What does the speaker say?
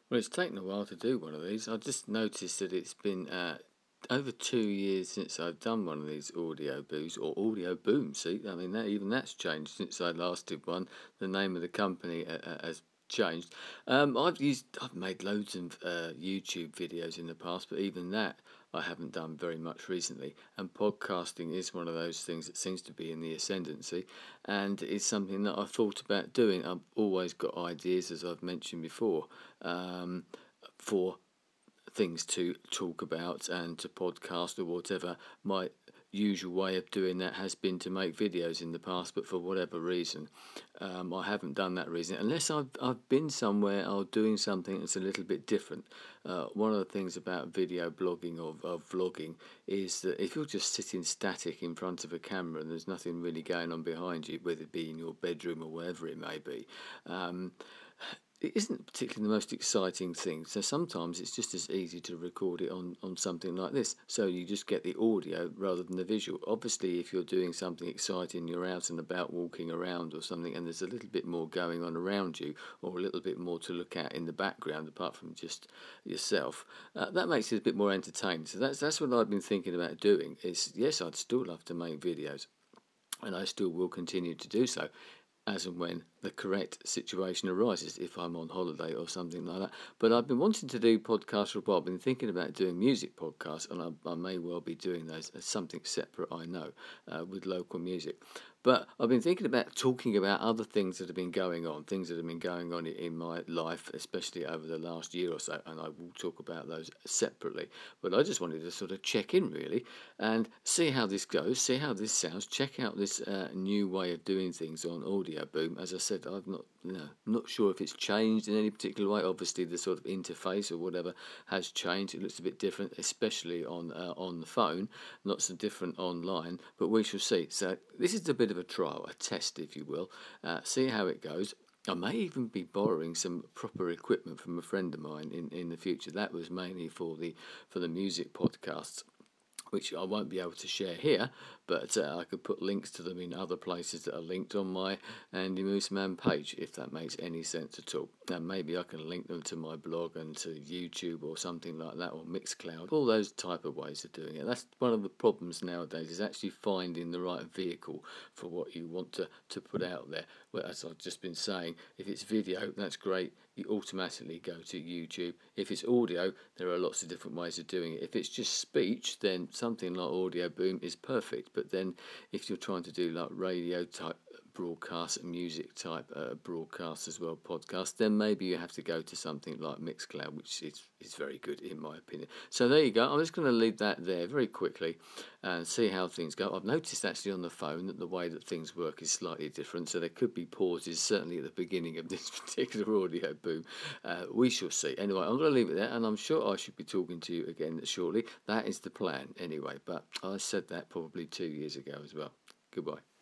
Well, it's taken a while to do one of these. I just noticed that it's been over 2 years since I've done one of these audio booms or audio booms. See, I mean, even that's changed since I last did one. The name of the company has changed. I've made loads of YouTube videos in the past, but even that I haven't done very much recently. And podcasting is one of those things that seems to be in the ascendancy, and it's something that I've thought about doing. I've always got ideas, as I've mentioned before, for things to talk about and to podcast or whatever. My usual way of doing that has been to make videos in the past, but for whatever reason, I haven't done that reason unless I've been somewhere or doing something that's a little bit different. One of the things about video blogging or vlogging is that if you're just sitting static in front of a camera and there's nothing really going on behind you, whether it be in your bedroom or wherever it may be, it isn't particularly the most exciting thing. So sometimes it's just as easy to record it on something like this. So you just get the audio rather than the visual. Obviously, if you're doing something exciting, you're out and about walking around or something, and there's a little bit more going on around you or a little bit more to look at in the background apart from just yourself, that makes it a bit more entertaining. So that's what I've been thinking about doing. Is yes, I'd still love to make videos, and I still will continue to do so as and when the correct situation arises, if I'm on holiday or something like that. But I've been wanting to do podcasts for a while. I've been thinking about doing music podcasts, and I may well be doing those as something separate, I know, with local music. But I've been thinking about talking about other things that have been going on, things that have been going on in my life, especially over the last year or so, and I will talk about those separately. But I just wanted to sort of check in, really, and see how this goes, see how this sounds, check out this new way of doing things on Audio Boom. As I said, I've not sure if it's changed in any particular way. Obviously, the sort of interface or whatever has changed. It looks a bit different, especially on the phone. Not so different online, but we shall see. So this is a bit of a trial, a test, if you will. See how it goes. I may even be borrowing some proper equipment from a friend of mine in the future. That was mainly for the music podcasts, which I won't be able to share here, but I could put links to them in other places that are linked on my Andy Mooseman page, if that makes any sense at all. And maybe I can link them to my blog and to YouTube or something like that, or Mixcloud, all those type of ways of doing it. That's one of the problems nowadays, is actually finding the right vehicle for what you want to put out there. Well, as I've just been saying, if it's video, that's great. You automatically go to YouTube. If it's audio, there are lots of different ways of doing it. If it's just speech, then something like Audio Boom is perfect. But then if you're trying to do like radio type broadcasts and music type broadcasts as well, podcasts, then maybe you have to go to something like Mixcloud, which is very good in my opinion. So there you go. I'm just going to leave that there very quickly and see how things go. I've noticed actually on the phone that the way that things work is slightly different, so there could be pauses certainly at the beginning of this particular Audio Boom. We shall see. Anyway, I'm going to leave it there, and I'm sure I should be talking to you again shortly. That is the plan anyway, but I said that probably 2 years ago as well. Goodbye.